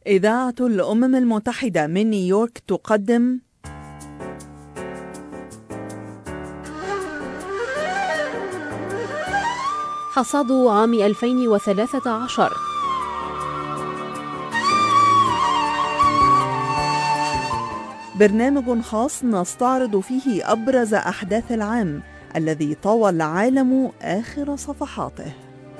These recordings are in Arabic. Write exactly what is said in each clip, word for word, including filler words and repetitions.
إذاعة الأمم المتحدة من نيويورك تقدم حصاد عام ألفين وثلاثة عشر. برنامج خاص نستعرض فيه أبرز أحداث العام الذي طوى العالم آخر صفحاته.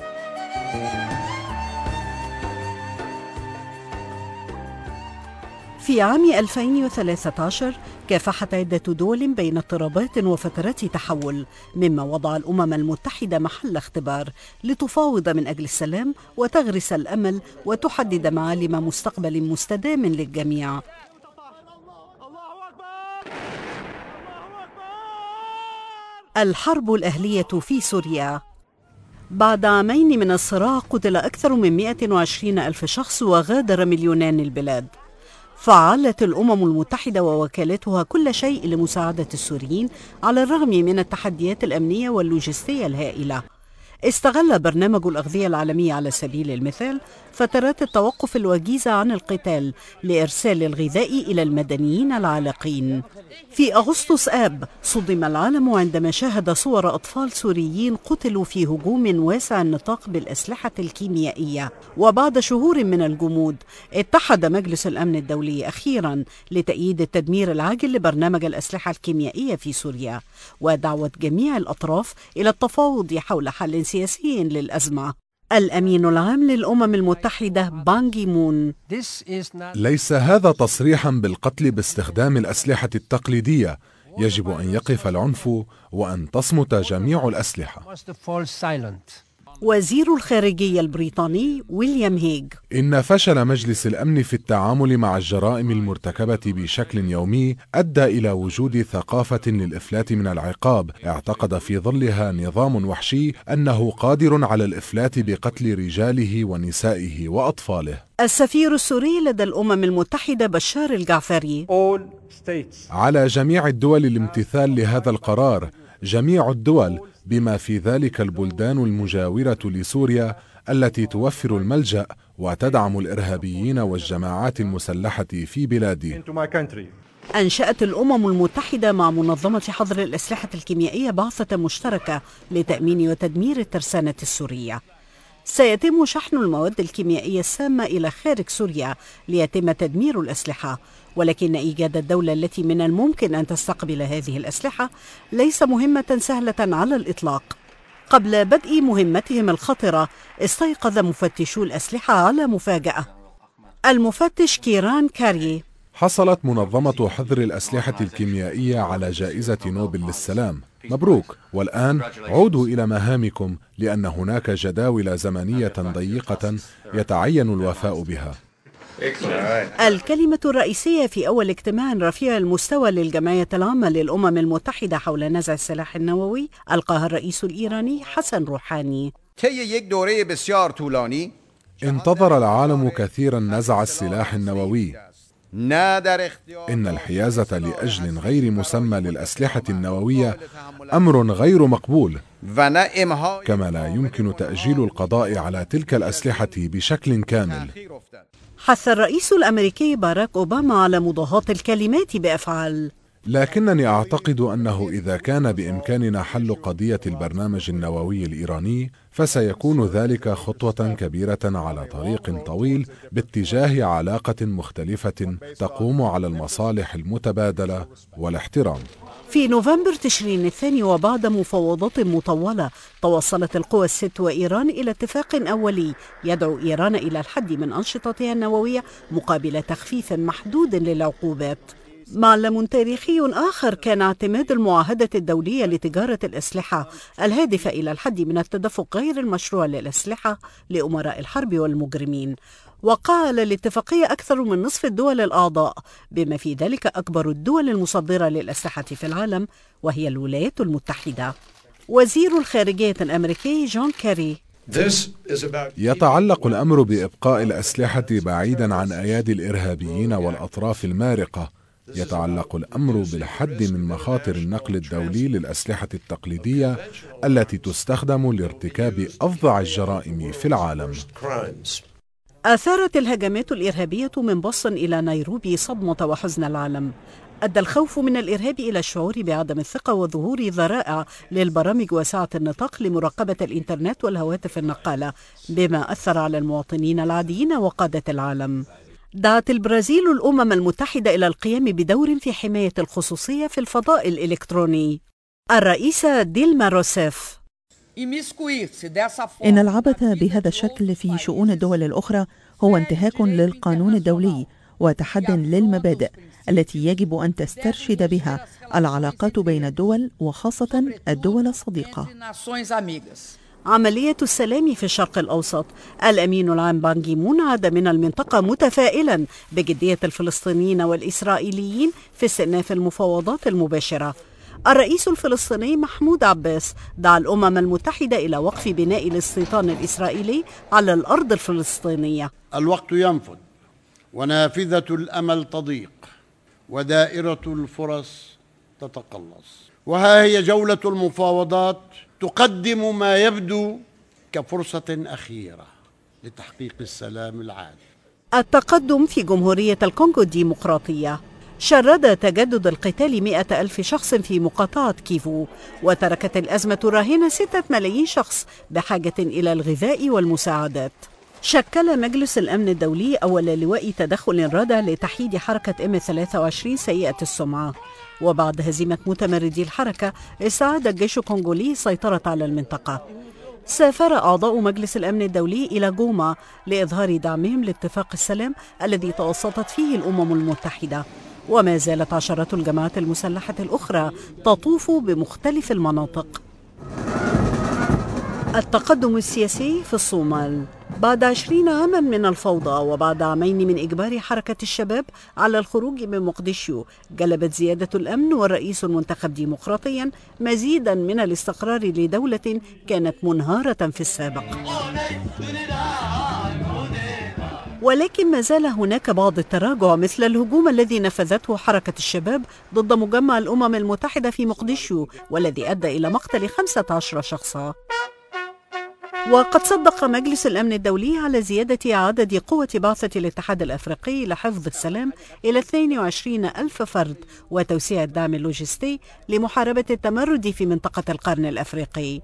في عام ألفين وثلاثة عشر كافحت عدة دول بين اضطرابات وفترات تحول، مما وضع الأمم المتحدة محل اختبار لتفاوض من أجل السلام وتغرس الأمل وتحدد معالم مستقبل مستدام للجميع. الحرب الأهلية في سوريا. بعد عامين من الصراع قتل أكثر من مئة وعشرين ألف شخص وغادر مليونان البلاد. فعلت الأمم المتحدة ووكالاتها كل شيء لمساعدة السوريين على الرغم من التحديات الأمنية واللوجستية الهائلة. استغل برنامج الأغذية العالمي على سبيل المثال فترات التوقف الوجيزة عن القتال لإرسال الغذاء إلى المدنيين العالقين. في أغسطس آب صدم العالم عندما شاهد صور أطفال سوريين قتلوا في هجوم واسع النطاق بالأسلحة الكيميائية. وبعد شهور من الجمود اتحد مجلس الأمن الدولي أخيرا لتأييد التدمير العاجل لبرنامج الأسلحة الكيميائية في سوريا ودعوة جميع الأطراف إلى التفاوض حول حل سياسي للأزمة. الأمين العام للأمم المتحدة بان كي مون: ليس هذا تصريحا بالقتل باستخدام الأسلحة التقليدية، يجب أن يقف العنف وأن تصمت جميع الأسلحة. وزير الخارجية البريطاني ويليام هيغ: إن فشل مجلس الأمن في التعامل مع الجرائم المرتكبة بشكل يومي أدى إلى وجود ثقافة للإفلات من العقاب اعتقد في ظلها نظام وحشي أنه قادر على الإفلات بقتل رجاله ونسائه وأطفاله. السفير السوري لدى الأمم المتحدة بشار الجعفري: على جميع الدول الامتثال لهذا القرار، جميع الدول بما في ذلك البلدان المجاورة لسوريا التي توفر الملجأ وتدعم الإرهابيين والجماعات المسلحة في بلادي. أنشأت الأمم المتحدة مع منظمة حظر الأسلحة الكيميائية بعثة مشتركة لتأمين وتدمير الترسانة السورية. سيتم شحن المواد الكيميائية السامة إلى خارج سوريا ليتم تدمير الأسلحة، ولكن إيجاد الدولة التي من الممكن أن تستقبل هذه الأسلحة ليس مهمة سهلة على الإطلاق. قبل بدء مهمتهم الخطرة استيقظ مفتشو الأسلحة على مفاجأة. المفتش كيران كاري: حصلت منظمة حظر الأسلحة الكيميائية على جائزة نوبل للسلام. مبروك، والآن عودوا إلى مهامكم لأن هناك جداول زمنية ضيقة يتعين الوفاء بها. الكلمة الرئيسية في أول اجتماع رفيع المستوى للجمعية العامة للأمم المتحدة حول نزع السلاح النووي ألقاها الرئيس الإيراني حسن روحاني. انتظر العالم كثيرا نزع السلاح النووي. إن الحيازة لأجل غير مسمى للأسلحة النووية أمر غير مقبول، كما لا يمكن تأجيل القضاء على تلك الأسلحة بشكل كامل. حث الرئيس الأمريكي باراك أوباما على مضاهاة الكلمات بأفعال. لكنني أعتقد أنه إذا كان بإمكاننا حل قضية البرنامج النووي الإيراني فسيكون ذلك خطوة كبيرة على طريق طويل باتجاه علاقة مختلفة تقوم على المصالح المتبادلة والاحترام. في نوفمبر تشرين الثاني وبعد مفاوضات مطولة توصلت القوى الست وإيران إلى اتفاق أولي يدعو إيران إلى الحد من أنشطتها النووية مقابل تخفيف محدود للعقوبات. معلم تاريخي آخر كان اعتماد المعاهدة الدولية لتجارة الأسلحة الهادفة إلى الحد من التدفق غير المشروع للأسلحة لأمراء الحرب والمجرمين. وقع على الاتفاقية أكثر من نصف الدول الأعضاء بما في ذلك أكبر الدول المصدرة للأسلحة في العالم وهي الولايات المتحدة. وزير الخارجية الأمريكي جون كيري: يتعلق الأمر بإبقاء الأسلحة بعيدا عن أيادي الإرهابيين والأطراف المارقة. يتعلق الأمر بالحد من مخاطر النقل الدولي للأسلحة التقليدية التي تستخدم لارتكاب أفظع الجرائم في العالم. أثارت الهجمات الإرهابية من بوسطن إلى نيروبي صدمة وحزن العالم. أدى الخوف من الإرهاب إلى الشعور بعدم الثقة وظهور ذرائع للبرامج واسعة النطاق لمراقبة الإنترنت والهواتف النقالة، بما أثر على المواطنين العاديين وقادة العالم. دعت البرازيل الأمم المتحدة إلى القيام بدور في حماية الخصوصية في الفضاء الإلكتروني. الرئيسة ديلما روسيف: إن العبث بهذا الشكل في شؤون الدول الأخرى هو انتهاك للقانون الدولي وتحد للمبادئ التي يجب أن تسترشد بها العلاقات بين الدول وخاصة الدول الصديقة. عملية السلام في الشرق الأوسط. الأمين العام بان كي مون عاد من المنطقة متفائلا بجدية الفلسطينيين والإسرائيليين في استئناف المفاوضات المباشرة. الرئيس الفلسطيني محمود عباس دعا الأمم المتحدة إلى وقف بناء الاستيطان الإسرائيلي على الأرض الفلسطينية. الوقت ينفذ ونافذة الأمل تضيق ودائرة الفرص تتقلص، وها هي جولة المفاوضات تقدم ما يبدو كفرصة أخيرة لتحقيق السلام العادل. التقدم في جمهورية الكونغو الديمقراطية. شرد تجدد القتال مئة ألف شخص في مقاطعة كيفو، وتركت الأزمة راهنة ستة ملايين شخص بحاجة إلى الغذاء والمساعدات. شكل مجلس الأمن الدولي أول لواء تدخل رادع لتحييد حركة إم ثلاثة وعشرين سيئة السمعة، وبعد هزيمة متمردي الحركة استعاد الجيش الكونغولي السيطرة على المنطقة. سافر أعضاء مجلس الأمن الدولي إلى جوما لإظهار دعمهم لاتفاق السلام الذي توسطت فيه الأمم المتحدة، وما زالت عشرات الجماعات المسلحة الأخرى تطوف بمختلف المناطق. التقدم السياسي في الصومال. بعد عشرين عاما من الفوضى وبعد عامين من إجبار حركة الشباب على الخروج من مقديشو، جلبت زيادة الأمن والرئيس المنتخب ديمقراطيا مزيدا من الاستقرار لدولة كانت منهارة في السابق. ولكن ما زال هناك بعض التراجع، مثل الهجوم الذي نفذته حركة الشباب ضد مجمع الأمم المتحدة في مقديشو، والذي أدى إلى مقتل خمسة عشر شخصا. وقد صدق مجلس الأمن الدولي على زيادة عدد قوة بعثة الاتحاد الأفريقي لحفظ السلام إلى اثنين وعشرين ألف فرد، وتوسيع الدعم اللوجستي لمحاربة التمرد في منطقة القرن الأفريقي.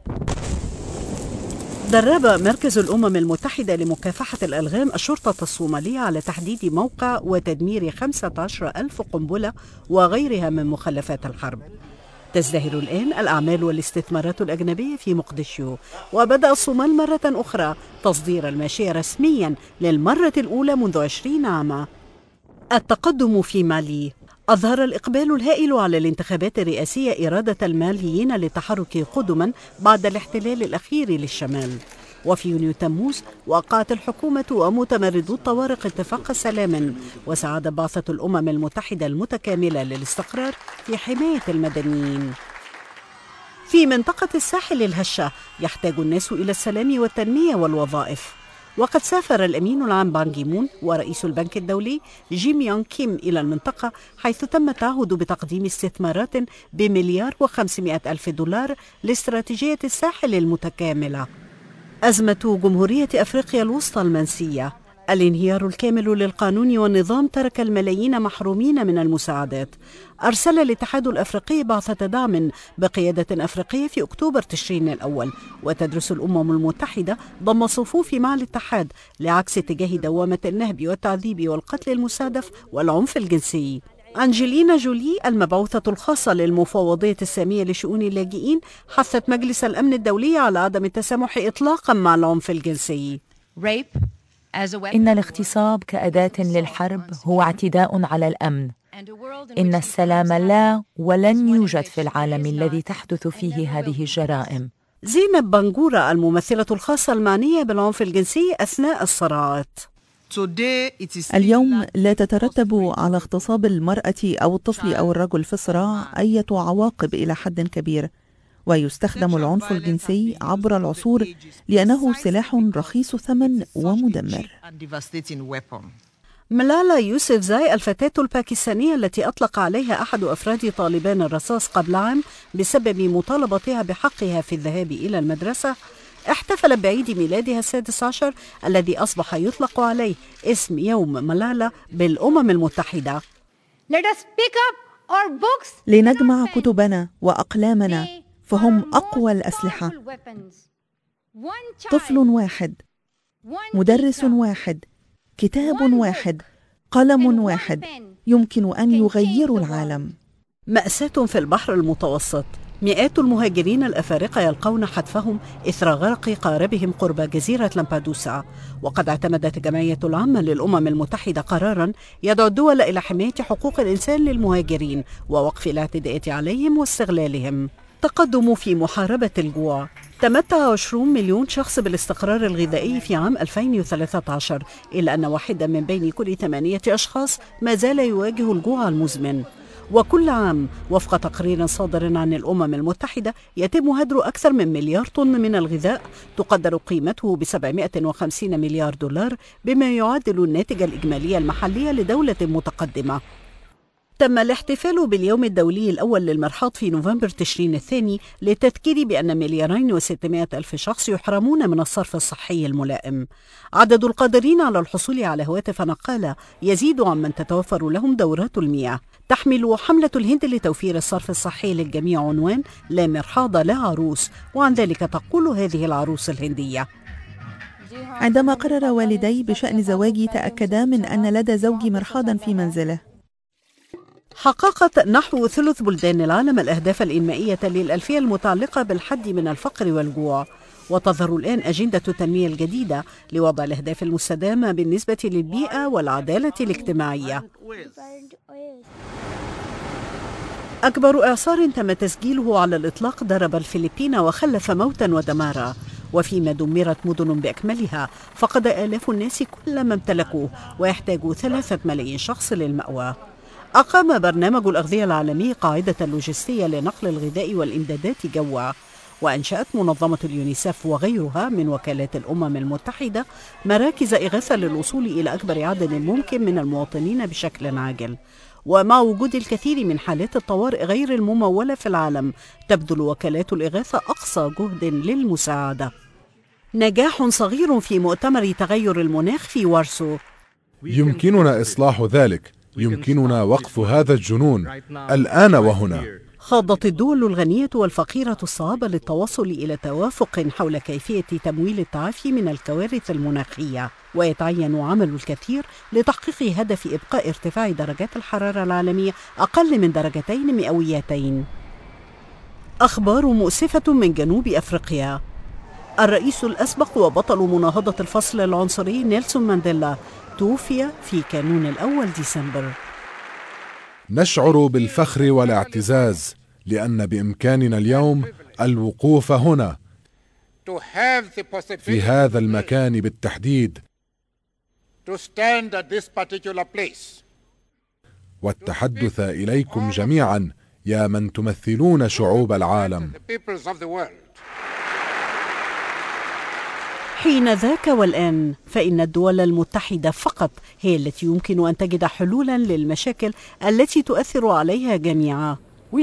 درب مركز الأمم المتحدة لمكافحة الألغام الشرطة الصومالية على تحديد موقع وتدمير خمسة عشر ألف قنبلة وغيرها من مخلفات الحرب. تزدهر الآن الأعمال والاستثمارات الأجنبية في مقديشو، وبدأ الصومال مرة أخرى تصدير الماشية رسميا للمرة الأولى منذ عشرين عاما. التقدم في مالي. أظهر الإقبال الهائل على الانتخابات الرئاسية إرادة الماليين للتحرك قدما بعد الاحتلال الأخير للشمال. وفي يونيو تموز وقعت الحكومة ومتمردو الطوارق اتفاق سلام، وساعد بعثة الأمم المتحدة المتكاملة للاستقرار في حماية المدنيين. في منطقة الساحل الهشة يحتاج الناس إلى السلام والتنمية والوظائف. وقد سافر الأمين العام بان كي مون ورئيس البنك الدولي جيم يونغ كيم إلى المنطقة، حيث تم التعهد بتقديم استثمارات بمليار وخمسمائة ألف دولار لاستراتيجية الساحل المتكاملة. أزمة جمهورية أفريقيا الوسطى المنسية. الانهيار الكامل للقانون والنظام ترك الملايين محرومين من المساعدات. أرسل الاتحاد الأفريقي بعثة دعم بقيادة أفريقية في أكتوبر تشرين الأول، وتدرس الأمم المتحدة ضم صفوف مع الاتحاد لعكس اتجاه دوامة النهب والتعذيب والقتل المستهدف والعنف الجنسي. أنجلينا جولي المبعوثة الخاصة للمفوضية السامية لشؤون اللاجئين حثت مجلس الأمن الدولي على عدم التسامح إطلاقا مع العنف الجنسي. إن الاغتصاب كأداة للحرب هو اعتداء على الأمن. إن السلام لا ولن يوجد في العالم الذي تحدث فيه هذه الجرائم. زينب بنغورة الممثلة الخاصة المعنية بالعنف الجنسي أثناء الصراعات. اليوم لا تترتب على اغتصاب المرأة أو الطفل أو الرجل في الصراع أي عواقب إلى حد كبير، ويستخدم العنف الجنسي عبر العصور لأنه سلاح رخيص الثمن ومدمر. ملالا يوسف زاي الفتاة الباكستانية التي أطلق عليها أحد أفراد طالبان الرصاص قبل عام بسبب مطالبتها بحقها في الذهاب إلى المدرسة، احتفلت بعيد ميلادها السادس عشر الذي أصبح يطلق عليه اسم يوم مالالا بالأمم المتحدة. لنجمع كتبنا وأقلامنا فهم أقوى الأسلحة. طفل واحد، مدرس واحد، كتاب واحد، قلم واحد يمكن أن يغيروا العالم. مأساة في البحر المتوسط، مئات المهاجرين الأفارقة يلقون حتفهم إثر غرق قاربهم قرب جزيرة لامبادوسا، وقد اعتمدت الجمعية العامة للأمم المتحدة قراراً يدعو الدول إلى حماية حقوق الإنسان للمهاجرين ووقف الاعتداءات عليهم واستغلالهم. تقدم في محاربة الجوع، تمتع عشرين مليون شخص بالاستقرار الغذائي في عام ألفين وثلاثة عشر، إلا أن واحدا من بين كل ثمانية أشخاص ما زال يواجه الجوع المزمن. وكل عام وفق تقرير صادر عن الأمم المتحدة يتم هدر أكثر من مليار طن من الغذاء تقدر قيمته ب سبعمائة وخمسين مليار دولار، بما يعادل الناتج الإجمالي المحلي لدولة متقدمة. تم الاحتفال باليوم الدولي الأول للمرحاض في نوفمبر تشرين الثاني للتذكير بأن مليارين وستمائة ألف شخص يحرمون من الصرف الصحي الملائم. عدد القادرين على الحصول على هواتف نقالة يزيد عن من تتوفر لهم دورات المياه. تحمل حملة الهند لتوفير الصرف الصحي للجميع عنوان لا مرحاض لا عروس، وعن ذلك تقول هذه العروس الهندية: عندما قرر والدي بشأن زواجي تأكدا من أن لدى زوجي مرحاضا في منزله. حققت نحو ثلث بلدان العالم الأهداف الإنمائية للألفية المتعلقة بالحد من الفقر والجوع، وتظهر الآن أجندة التنمية الجديدة لوضع الأهداف المستدامة بالنسبة للبيئة والعدالة الاجتماعية. أكبر إعصار تم تسجيله على الإطلاق ضرب الفلبين وخلف موتا ودمارا، وفيما دمرت مدن بأكملها فقد آلاف الناس كل ما امتلكوه ويحتاج ثلاثة ملايين شخص للمأوى. أقام برنامج الأغذية العالمي قاعدة لوجستية لنقل الغذاء والإمدادات جوا، وأنشأت منظمة اليونيسف وغيرها من وكالات الأمم المتحدة مراكز إغاثة للوصول إلى أكبر عدد ممكن من المواطنين بشكل عاجل. ومع وجود الكثير من حالات الطوارئ غير الممولة في العالم، تبذل وكالات الإغاثة أقصى جهد للمساعدة. نجاح صغير في مؤتمر تغير المناخ في وارسو. يمكننا إصلاح ذلك، يمكننا وقف هذا الجنون الآن وهنا. خاضت الدول الغنية والفقيرة الصعاب للتوصل إلى توافق حول كيفية تمويل التعافي من الكوارث المناخية، ويتعين عمل الكثير لتحقيق هدف إبقاء ارتفاع درجات الحرارة العالمية أقل من درجتين مئويتين. أخبار مؤسفة من جنوب أفريقيا. الرئيس الأسبق وبطل مناهضة الفصل العنصري نيلسون مانديلا توفي في كانون الأول ديسمبر. نشعر بالفخر والاعتزاز لأن بإمكاننا اليوم الوقوف هنا في هذا المكان بالتحديد، والتحدث إليكم جميعا يا من تمثلون شعوب العالم. حين ذاك والآن فإن الدول المتحدة فقط هي التي يمكن أن تجد حلولا للمشاكل التي تؤثر عليها جميعا.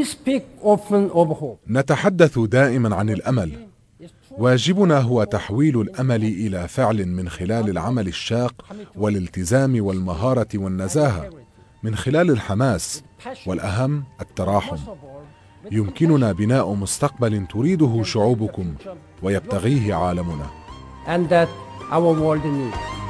نتحدث دائما عن الأمل، واجبنا هو تحويل الأمل إلى فعل من خلال العمل الشاق والالتزام والمهارة والنزاهة، من خلال الحماس والأهم التراحم. يمكننا بناء مستقبل تريده شعوبكم ويبتغيه عالمنا. And that our world needs.